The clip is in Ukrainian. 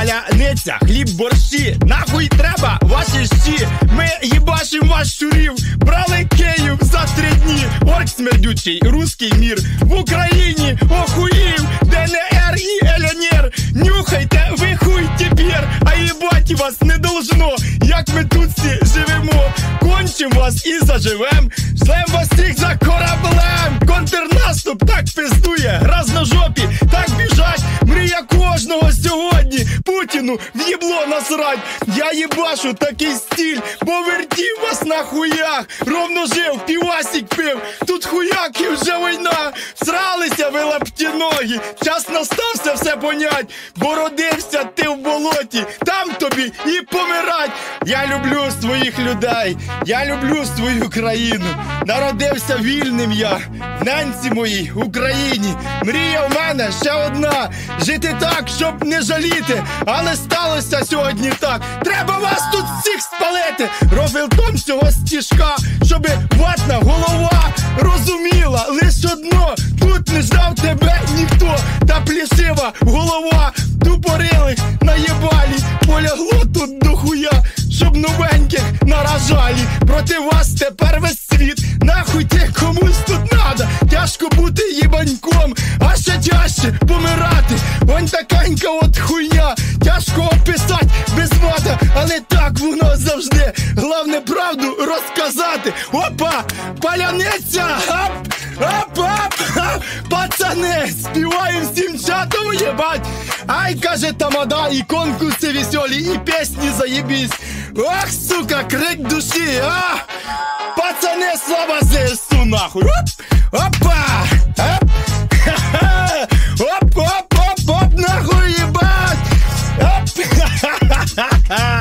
паляниця, хліб, борщі. Нахуй треба ваші щі. Ми їбашим ваш щурів. Брали Київ за 3 дні. Орк смердючий, руський мір. В Україні охуїв. ДНР і ЛНР. Нюхайте, ви хуй тепер. А їбать вас не должно. Як ми тут всі живемо. Кончим вас і заживем. Шлем вас всіх за кораблем. Контрнаступ так пиздує. Разножопі так біжать. Мрія кожного сьогодні. Путіну в'єбло насрать. Я їбашу такий стиль. Бо вертів вас на хуях. Ровно жив, півасік пив. Тут хуяк і вже війна. Всралися ви лаптіногі. Час настався все понять. Бо родився ти в болоті. Там тобі і помирать. Я люблю своїх людей. Я люблю свою країну. Народився вільним я. В ненці моїй Україні. Мрія в мене ще одна. Жити так, щоб не жаліти. Але сталося сьогодні так. Треба вас тут всіх спалити. Рофілтон цього стіжка. Щоби ватна голова розуміла лиш одно. Тут не ждав тебе ніхто. Та плішива голова тупорилих наєбалі. Полягло тут до хуя, щоб новеньких наражалі. Проти вас тепер весь світ. Нахуй ти комусь тут надо. Тяжко бути їбаньком, а ще тяжче помирати. Вон такенька от хуйня. Тяжко описать без мата, але так воно завжди. Главне правду розказати. Опа, паляниця, ап, ап, ап, ап. Пацани, співаємо всім чатом, єбать. Ай, каже тамада, і конкурси веселі, і пісні заєбісь. Ох, сука, крик душі, а! Пацани, слава ЗСУ, нахуй! Оп! Опа! Оп! Ха-ха! Оп, оп, оп, оп, нахуй, ебать! Оп! Ха-ха-ха-ха!